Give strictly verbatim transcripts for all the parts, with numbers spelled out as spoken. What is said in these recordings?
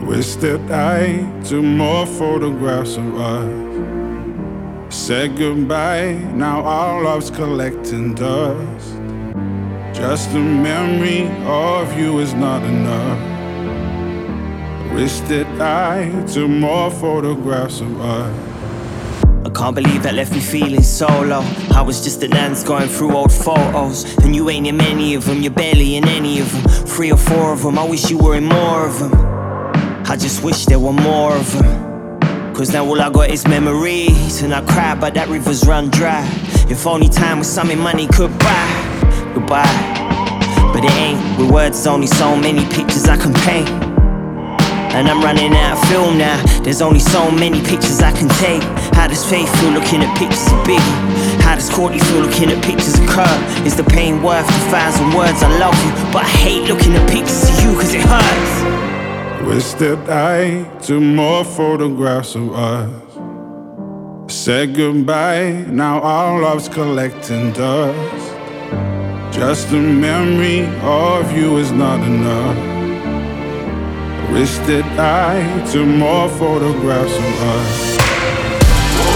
Wish that I took more photographs of us. Said goodbye, now our love's collecting dust. Just a memory of you is not enough. Wish that I took more photographs of us. I can't believe that left me feeling so low. I was just a dance going through old photos, and you ain't in many of them, you're barely in any of them. Three or four of them, I wish you were in more of them. I just wish there were more of them. Cause now all I got is memories, and I cry but that river's run dry. If only time was something money could buy. Goodbye, but it ain't. With words there's only so many pictures I can paint, and I'm running out of film now. There's only so many pictures I can take. How does Faith feel looking at pictures of Biggie? How does Courtney feel looking at pictures of Kurt? Is the pain worth a thousand words? I love you, but I hate looking at pictures of you cause it hurts. Wish that I took more photographs of us. Said goodbye, now our love's collecting dust. Just a memory of you is not enough. Wish that I took more photographs of us. Oh,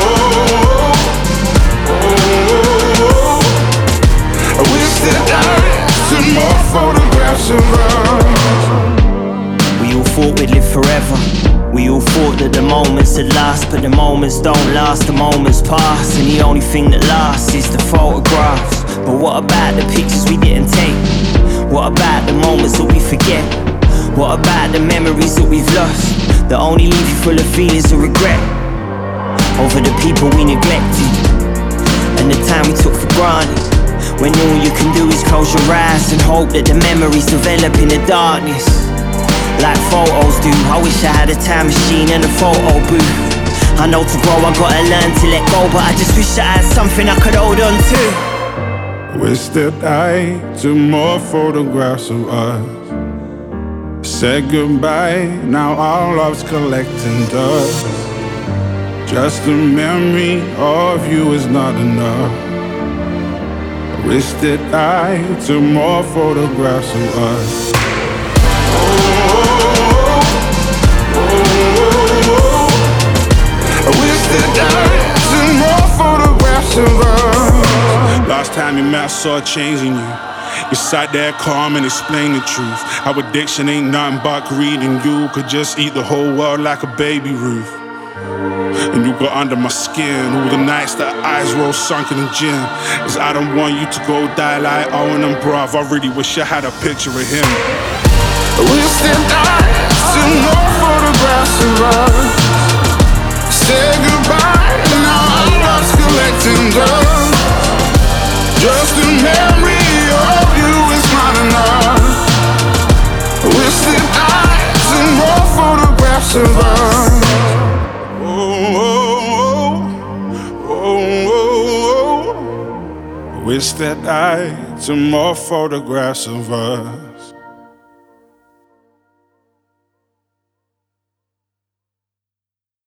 oh, oh, oh. I wish that I took more photographs of us. We all thought we'd live forever. We all thought that the moments would last, but the moments don't last, the moments pass, and the only thing that lasts is the photographs. But what about the pictures we didn't take? What about the moments that we forget? What about the memories that we've lost, that only leave you full of feelings of regret over the people we neglected and the time we took for granted, when all you can do is close your eyes and hope that the memories develop in the darkness like photos do. I wish I had a time machine and a photo booth. I know to grow I gotta learn to let go, but I just wish I had something I could hold on to. Wish that I took more photographs of us. Said goodbye, now our love's collecting dust. Just a memory of you is not enough. Wish that I took more photographs of us. Oh, oh, oh, oh. I wish that I took more photographs of us. Last time you met, I saw a change in you. You sat there calm and explained the truth. Our addiction ain't nothing but greed, and you could just eat the whole world like a baby Ruth. And you got under my skin all the nights that eyes roll sunk in the gym. Cause I don't want you to go die like Owen and bruv. I really wish I had a picture of him. I wish that I took more photographs of us. Say goodbye, now our love's collecting dust. Just a memory of you is not enough. I wish that I took more photographs of us. Oh, oh, oh, oh, oh. Wish that I took more photographs of us.